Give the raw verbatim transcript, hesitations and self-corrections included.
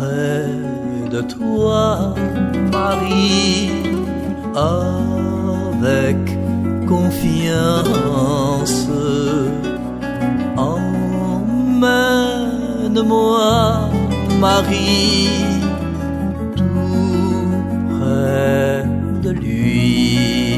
près de toi, Marie, avec confiance. Emmène-moi, Marie, tout près de lui.